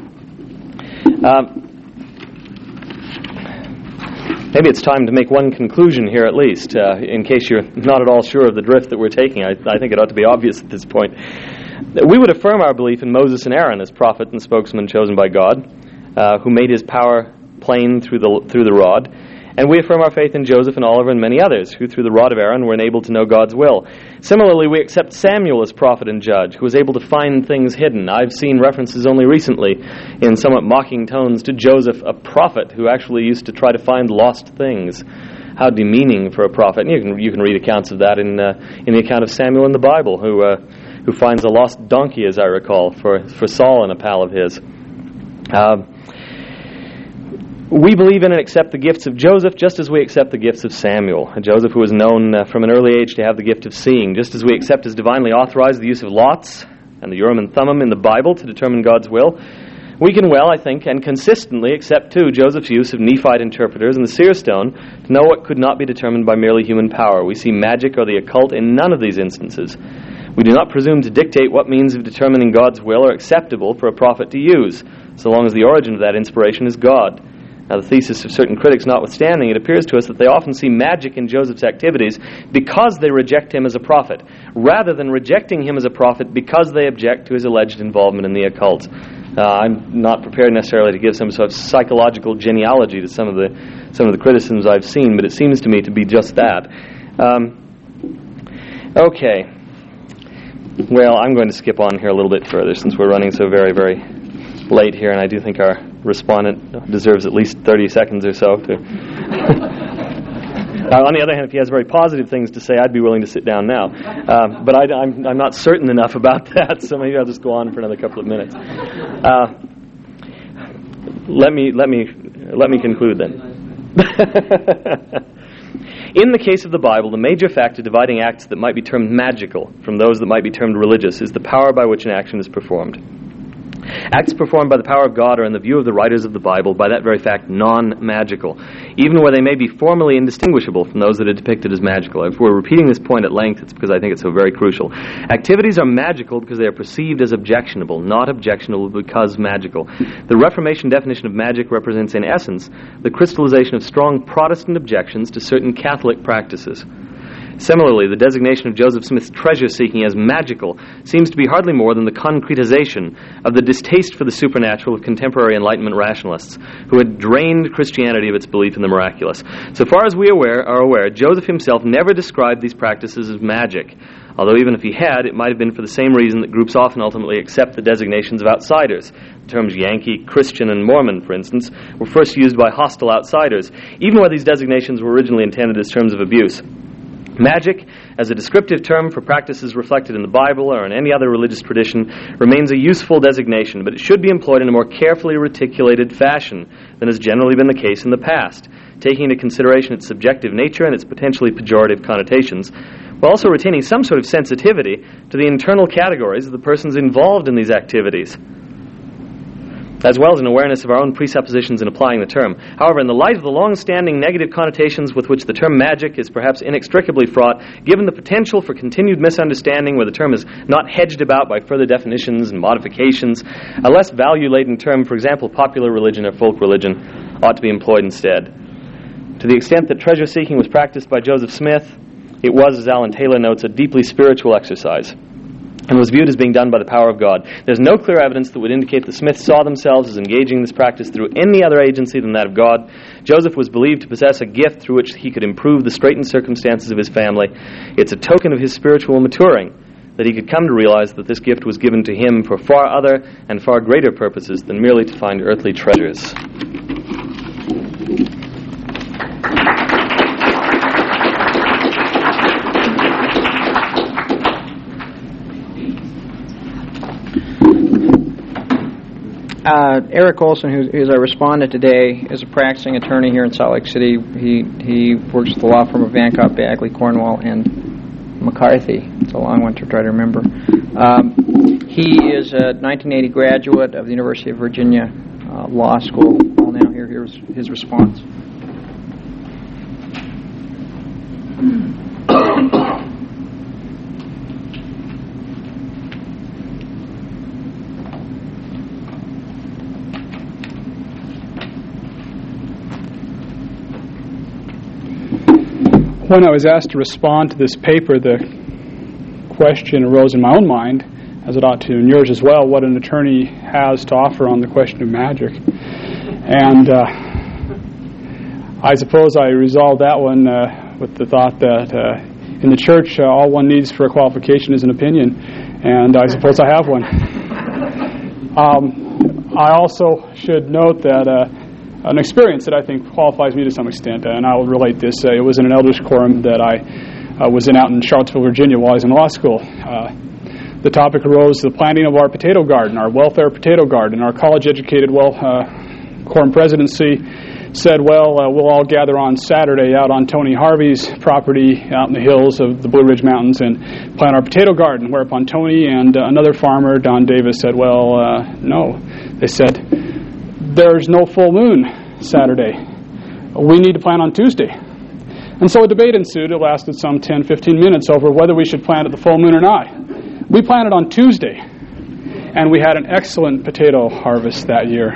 Maybe it's time to make one conclusion here at least, in case you're not at all sure of the drift that we're taking. I think it ought to be obvious at this point. We would affirm our belief in Moses and Aaron as prophet and spokesman chosen by God, who made his power plain through the rod. And we affirm our faith in Joseph and Oliver and many others who, through the rod of Aaron, were enabled to know God's will. Similarly, we accept Samuel as prophet and judge, who was able to find things hidden. I've seen references only recently, in somewhat mocking tones, to Joseph, a prophet who actually used to try to find lost things. How demeaning for a prophet. And you can read accounts of that in the account of Samuel in the Bible, who finds a lost donkey, as I recall, for Saul and a pal of his. We believe in and accept the gifts of Joseph just as we accept the gifts of Samuel. Joseph, who was known from an early age to have the gift of seeing, just as we accept as divinely authorized the use of lots and the Urim and Thummim in the Bible to determine God's will, we can well, I think, and consistently accept, too, Joseph's use of Nephite interpreters and the seer stone to know what could not be determined by merely human power. We see magic or the occult in none of these instances. We do not presume to dictate what means of determining God's will are acceptable for a prophet to use, so long as the origin of that inspiration is God. Now, the thesis of certain critics notwithstanding, it appears to us that they often see magic in Joseph's activities because they reject him as a prophet, rather than rejecting him as a prophet because they object to his alleged involvement in the occult. I'm not prepared necessarily to give some sort of psychological genealogy to some of the criticisms I've seen, but it seems to me to be just that. Okay. Well, I'm going to skip on here a little bit further since we're running so very, very late here, and I do think our respondent deserves at least 30 seconds or so to... on the other hand, if he has very positive things to say, I'd be willing to sit down now. But I'm not certain enough about that, so maybe I'll just go on for another couple of minutes. Let me conclude then. In the case of the Bible, the major factor dividing acts that might be termed magical from those that might be termed religious is the power by which an action is performed. Acts performed by the power of God are, in the view of the writers of the Bible, by that very fact, non-magical, even where they may be formally indistinguishable from those that are depicted as magical. If we're repeating this point at length, it's because I think it's so very crucial. Activities are magical because they are perceived as objectionable, not objectionable because magical. The Reformation definition of magic represents, in essence, the crystallization of strong Protestant objections to certain Catholic practices. Similarly, the designation of Joseph Smith's treasure-seeking as magical seems to be hardly more than the concretization of the distaste for the supernatural of contemporary Enlightenment rationalists who had drained Christianity of its belief in the miraculous. So far as we are aware, Joseph himself never described these practices as magic, although even if he had, it might have been for the same reason that groups often ultimately accept the designations of outsiders. The terms Yankee, Christian, and Mormon, for instance, were first used by hostile outsiders, even where these designations were originally intended as terms of abuse. Magic, as a descriptive term for practices reflected in the Bible or in any other religious tradition, remains a useful designation, but it should be employed in a more carefully reticulated fashion than has generally been the case in the past, taking into consideration its subjective nature and its potentially pejorative connotations, while also retaining some sort of sensitivity to the internal categories of the persons involved in these activities, as well as an awareness of our own presuppositions in applying the term. However, in the light of the long-standing negative connotations with which the term magic is perhaps inextricably fraught, given the potential for continued misunderstanding where the term is not hedged about by further definitions and modifications, a less value-laden term, for example, popular religion or folk religion, ought to be employed instead. To the extent that treasure-seeking was practiced by Joseph Smith, it was, as Alan Taylor notes, a deeply spiritual exercise, and was viewed as being done by the power of God. There's no clear evidence that would indicate the Smiths saw themselves as engaging in this practice through any other agency than that of God. Joseph was believed to possess a gift through which he could improve the straitened circumstances of his family. It's a token of his spiritual maturing that he could come to realize that this gift was given to him for far other and far greater purposes than merely to find earthly treasures. Eric Olson, who's our respondent today, is a practicing attorney here in Salt Lake City. He works with the law firm of Vancott, Bagley, Cornwall, and McCarthy. It's a long one to try to remember. He is a 1980 graduate of the University of Virginia Law School. Well, now here's his response. When I was asked to respond to this paper, the question arose in my own mind, as it ought to in yours as well, what an attorney has to offer on the question of magic. And I suppose I resolved that one with the thought that in the church, all one needs for a qualification is an opinion, and I suppose I have one. I also should note that an experience that I think qualifies me to some extent, and I will relate this. It was in an elders' quorum that I was in out in Charlottesville, Virginia, while I was in law school. The topic arose the planting of our potato garden, our welfare potato garden. Our college-educated quorum presidency said, we'll all gather on Saturday out on Tony Harvey's property out in the hills of the Blue Ridge Mountains and plant our potato garden, whereupon Tony and another farmer, Don Davis, said, no. They said, there's no full moon Saturday. We need to plant on Tuesday. And so a debate ensued. It lasted some 10-15 minutes over whether we should plant at the full moon or not. We planted on Tuesday, and we had an excellent potato harvest that year.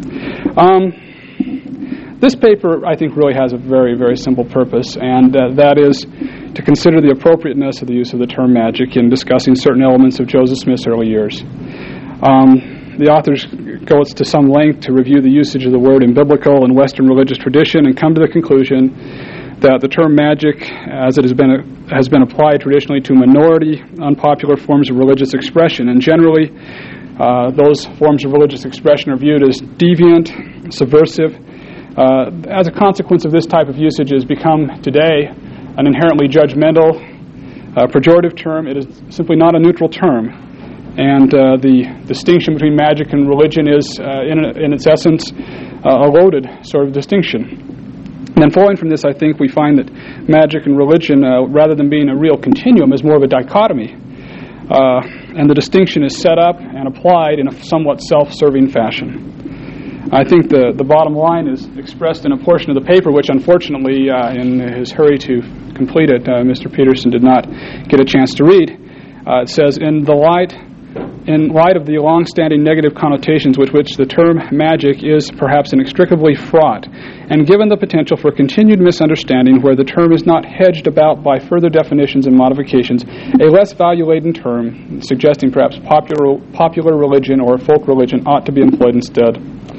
This paper, I think, really has a very, very simple purpose, and that is to consider the appropriateness of the use of the term magic in discussing certain elements of Joseph Smith's early years. The authors go to some length to review the usage of the word in biblical and Western religious tradition and come to the conclusion that the term magic, as it has been applied traditionally to minority, unpopular forms of religious expression, and generally those forms of religious expression are viewed as deviant, subversive. As a consequence of this type of usage, it has become today an inherently judgmental, pejorative term. It is simply not a neutral term. And the distinction between magic and religion is, in its essence, a loaded sort of distinction. And then flowing from this, I think we find that magic and religion, rather than being a real continuum, is more of a dichotomy. And the distinction is set up and applied in a somewhat self-serving fashion. I think the bottom line is expressed in a portion of the paper, which unfortunately, in his hurry to complete it, Mr. Peterson did not get a chance to read. It says, in light of the long-standing negative connotations with which the term magic is perhaps inextricably fraught, and given the potential for continued misunderstanding where the term is not hedged about by further definitions and modifications, a less value-laden term, suggesting perhaps popular religion or folk religion, ought to be employed instead.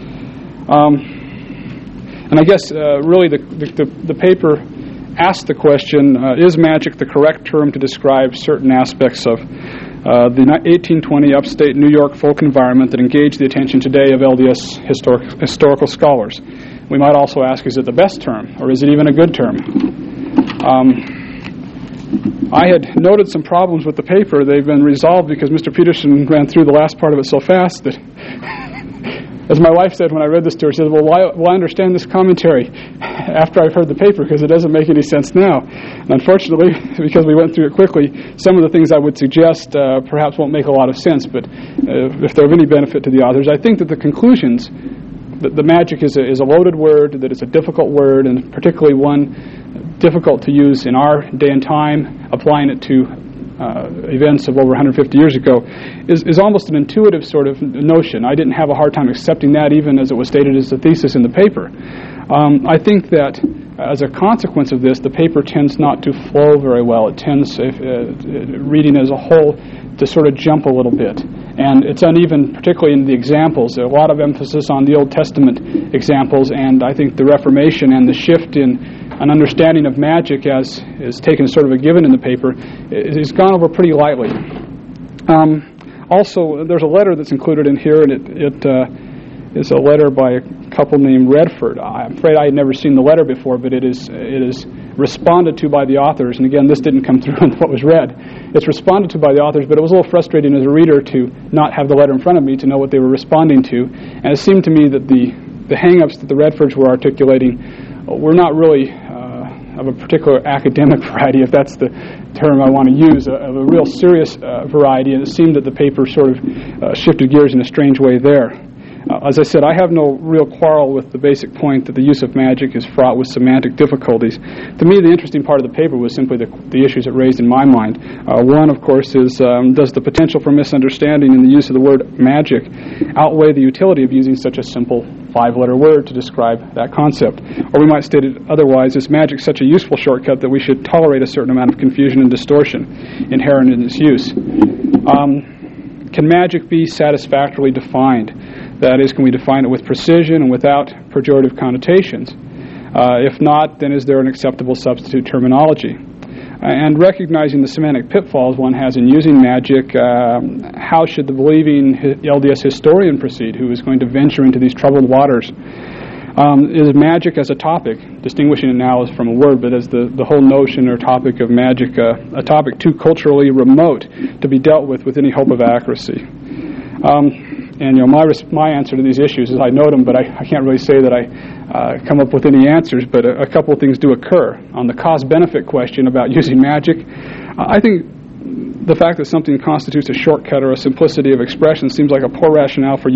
And I guess really the paper asked the question, is magic the correct term to describe certain aspects of the 1820 upstate New York folk environment that engaged the attention today of LDS historical scholars? We might also ask, is it the best term, or is it even a good term? I had noted some problems with the paper. They've been resolved because Mr. Peterson ran through the last part of it so fast that, as my wife said when I read this to her, she said, well, I understand this commentary after I've heard the paper because it doesn't make any sense now. And unfortunately, because we went through it quickly, some of the things I would suggest perhaps won't make a lot of sense, but if they're of any benefit to the authors, I think that the conclusions, that the magic is a loaded word, that it's a difficult word, and particularly one difficult to use in our day and time, applying it to events of over 150 years ago, is almost an intuitive sort of notion. I didn't have a hard time accepting that, even as it was stated as a thesis in the paper. I think that as a consequence of this, the paper tends not to flow very well. It tends, reading as a whole, to sort of jump a little bit. And it's uneven, particularly in the examples. There's a lot of emphasis on the Old Testament examples, and I think the Reformation and the shift in an understanding of magic as is taken as sort of a given in the paper is gone over pretty lightly. Also, there's a letter that's included in here, and it is a letter by a couple named Redford. I'm afraid I had never seen the letter before, but it is responded to by the authors. And again, this didn't come through in what was read. It's responded to by the authors, but it was a little frustrating as a reader to not have the letter in front of me to know what they were responding to. And it seemed to me that the hang-ups that the Redfords were articulating were not really of a particular academic variety, if that's the term I want to use, of a real serious variety, and it seemed that the paper sort of shifted gears in a strange way there. As I said, I have no real quarrel with the basic point that the use of magic is fraught with semantic difficulties. To me, the interesting part of the paper was simply the issues it raised in my mind. One, of course, is does the potential for misunderstanding in the use of the word magic outweigh the utility of using such a simple 5-letter word to describe that concept? Or we might state it otherwise, is magic such a useful shortcut that we should tolerate a certain amount of confusion and distortion inherent in its use? Can magic be satisfactorily defined? That is, can we define it with precision and without pejorative connotations? If not, then is there an acceptable substitute terminology? And recognizing the semantic pitfalls one has in using magic, how should the believing LDS historian proceed who is going to venture into these troubled waters? Is magic as a topic, distinguishing it now as from a word, but as the whole notion or topic of magic, a topic too culturally remote to be dealt with any hope of accuracy? And my answer to these issues is I note them, but I can't really say that I come up with any answers, but a couple of things do occur. On the cost-benefit question about using magic, I think the fact that something constitutes a shortcut or a simplicity of expression seems like a poor rationale for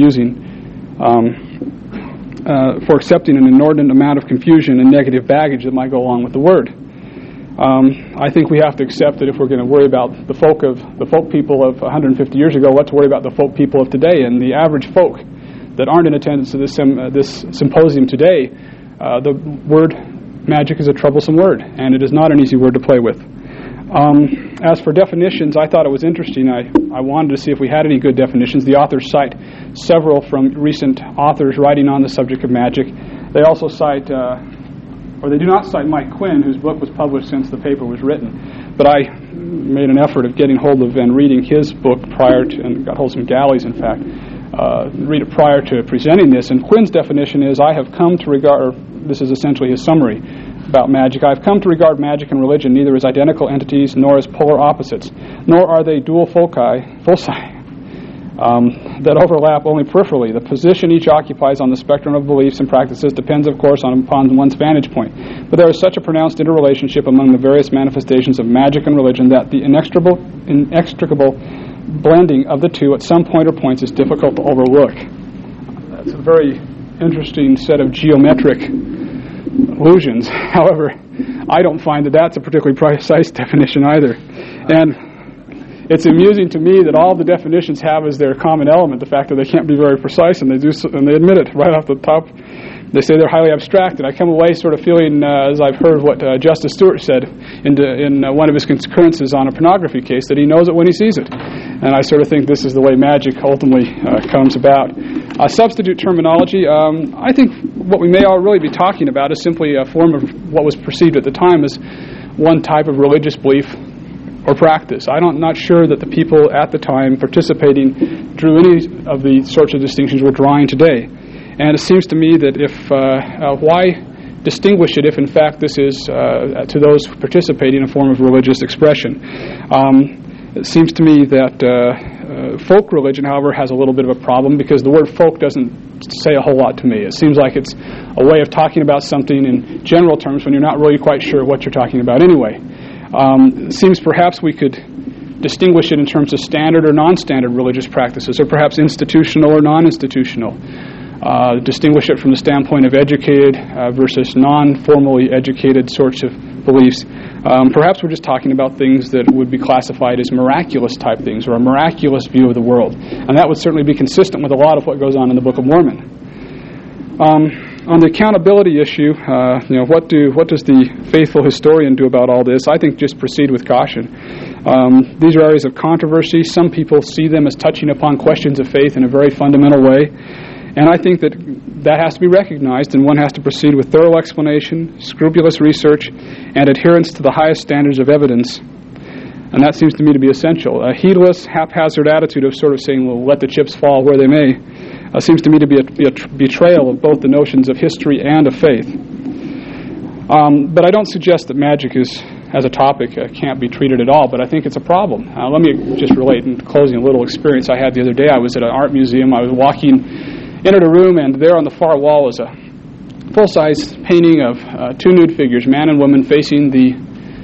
for accepting an inordinate amount of confusion and negative baggage that might go along with the word. I think we have to accept that if we're going to worry about the folk people of 150 years ago, let's worry about the folk people of today. And the average folk that aren't in attendance to this symposium today, the word magic is a troublesome word, and it is not an easy word to play with. As for definitions, I thought it was interesting. I wanted to see if we had any good definitions. The authors cite several from recent authors writing on the subject of magic. They also cite... or they do not cite Mike Quinn, whose book was published since the paper was written. But I made an effort of getting hold of and reading his book prior to, and got hold of some galleys, in fact, read it prior to presenting this. And Quinn's definition is, I have come to regard, this is essentially his summary about magic, I've come to regard magic and religion neither as identical entities nor as polar opposites, nor are they dual foci that overlap only peripherally. The position each occupies on the spectrum of beliefs and practices depends, of course, upon one's vantage point. But there is such a pronounced interrelationship among the various manifestations of magic and religion that the inextricable blending of the two at some point or points is difficult to overlook. That's a very interesting set of geometric illusions. However, I don't find that that's a particularly precise definition either. And it's amusing to me that all the definitions have as their common element the fact that they can't be very precise, and they admit it right off the top. They say they're highly abstract, and I come away sort of feeling, as I've heard what Justice Stewart said in one of his concurrences on a pornography case, that he knows it when he sees it. And I sort of think this is the way magic ultimately comes about. Substitute terminology, I think what we may all really be talking about is simply a form of what was perceived at the time as one type of religious belief or practice. I'm not sure that the people at the time participating drew any of the sorts of distinctions we're drawing today. And it seems to me that if why distinguish it if, in fact, this is, to those participating, a form of religious expression. It seems to me that folk religion, however, has a little bit of a problem because the word folk doesn't say a whole lot to me. It seems like it's a way of talking about something in general terms when you're not really quite sure what you're talking about anyway. It seems perhaps we could distinguish it in terms of standard or non-standard religious practices, or perhaps institutional or non-institutional. Distinguish it from the standpoint of educated versus non-formally educated sorts of beliefs. Perhaps we're just talking about things that would be classified as miraculous type things, or a miraculous view of the world. And that would certainly be consistent with a lot of what goes on in the Book of Mormon. On the accountability issue, what does the faithful historian do about all this? I think just proceed with caution. These are areas of controversy. Some people see them as touching upon questions of faith in a very fundamental way. And I think that has to be recognized, and one has to proceed with thorough explanation, scrupulous research, and adherence to the highest standards of evidence. And that seems to me to be essential. A heedless, haphazard attitude of sort of saying, well, let the chips fall where they may, seems to me to be a betrayal of both the notions of history and of faith. But I don't suggest that magic as a topic can't be treated at all, but I think it's a problem. Let me just relate in closing a little experience I had the other day. I was at an art museum. I was entered a room, and there on the far wall was a full-size painting of two nude figures, man and woman, facing the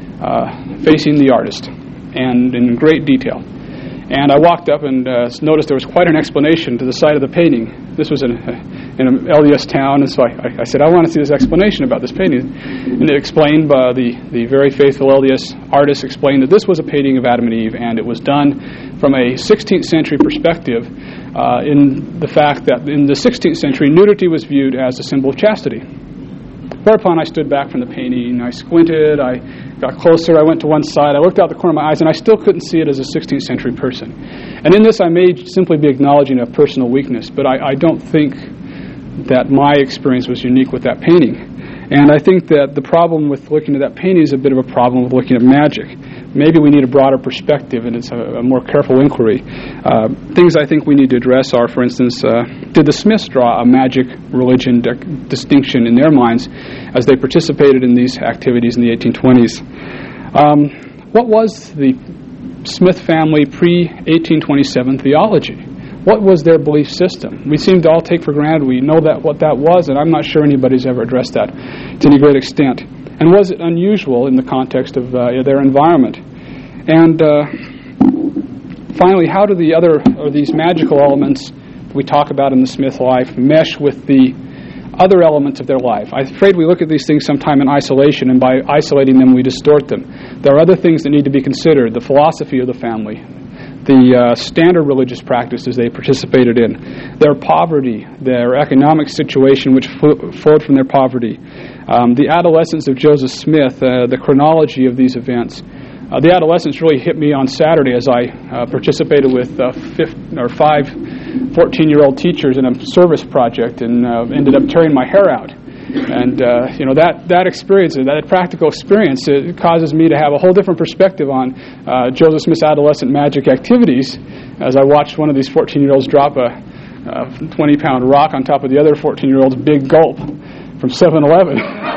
artist, and in great detail. And I walked up and noticed there was quite an explanation to the side of the painting. This was in an LDS town, and so I said, I want to see this explanation about this painting. And it explained by the very faithful LDS artist explained that this was a painting of Adam and Eve, and it was done from a 16th century perspective, in the fact that in the 16th century, nudity was viewed as a symbol of chastity. Whereupon I stood back from the painting, I squinted, I got closer, I went to one side, I looked out the corner of my eyes, and I still couldn't see it as a 16th century person. And in this I may simply be acknowledging a personal weakness, but I don't think that my experience was unique with that painting. And I think that the problem with looking at that painting is a bit of a problem with looking at magic. Maybe we need a broader perspective, and it's a more careful inquiry. Things I think we need to address are, for instance, did the Smiths draw a magic religion distinction in their minds as they participated in these activities in the 1820s? What was the Smith family pre-1827 theology? What was their belief system? We seem to all take for granted we know what that was, and I'm not sure anybody's ever addressed that to any great extent. And was it unusual in the context of their environment? And finally, how do these magical elements that we talk about in the Smith life mesh with the other elements of their life? I'm afraid we look at these things sometime in isolation, and by isolating them, we distort them. There are other things that need to be considered: the philosophy of the family, the standard religious practices they participated in, their poverty, their economic situation which flowed from their poverty, the adolescence of Joseph Smith, the chronology of these events. The adolescence really hit me on Saturday as I participated with 5 14-year-old teachers in a service project and ended up tearing my hair out. And that experience, that practical experience, it causes me to have a whole different perspective on Joseph Smith's adolescent magic activities as I watched one of these 14-year-olds drop a 20-pound rock on top of the other 14-year-old's big gulp from 7-Eleven.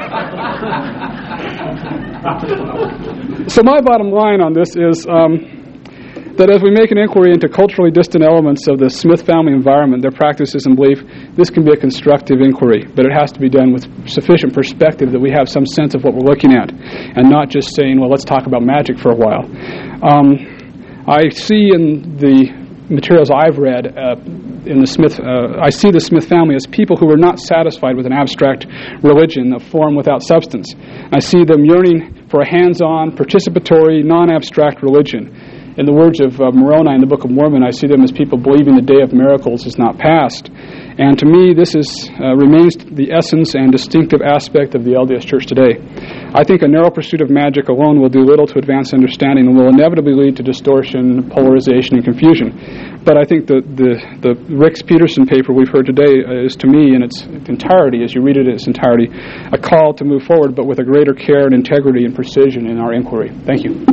So my bottom line on this is that as we make an inquiry into culturally distant elements of the Smith family environment, their practices and belief, this can be a constructive inquiry, but it has to be done with sufficient perspective that we have some sense of what we're looking at, and not just saying, well, let's talk about magic for a while. I see in the materials I've read in the Smith, I see the Smith family as people who were not satisfied with an abstract religion, a form without substance. I see them yearning for a hands-on, participatory, non-abstract religion. In the words of Moroni in the Book of Mormon, I see them as people believing the day of miracles is not past. And to me, this remains the essence and distinctive aspect of the LDS Church today. I think a narrow pursuit of magic alone will do little to advance understanding and will inevitably lead to distortion, polarization, and confusion. But I think the Rex Peterson paper we've heard today is, to me, in its entirety, as you read it in its entirety, a call to move forward, but with a greater care and integrity and precision in our inquiry. Thank you.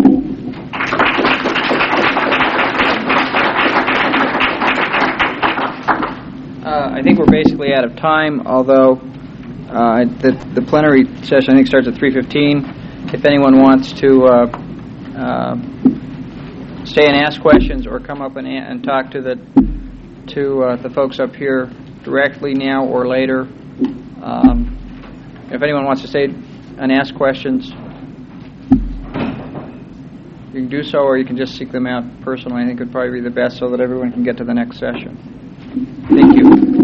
I think we're basically out of time, although The plenary session, I think, starts at 3:15. If anyone wants to stay and ask questions or come up and talk to the folks up here directly now or later, if anyone wants to stay and ask questions, you can do so, or you can just seek them out personally. I think it would probably be the best so that everyone can get to the next session. Thank you.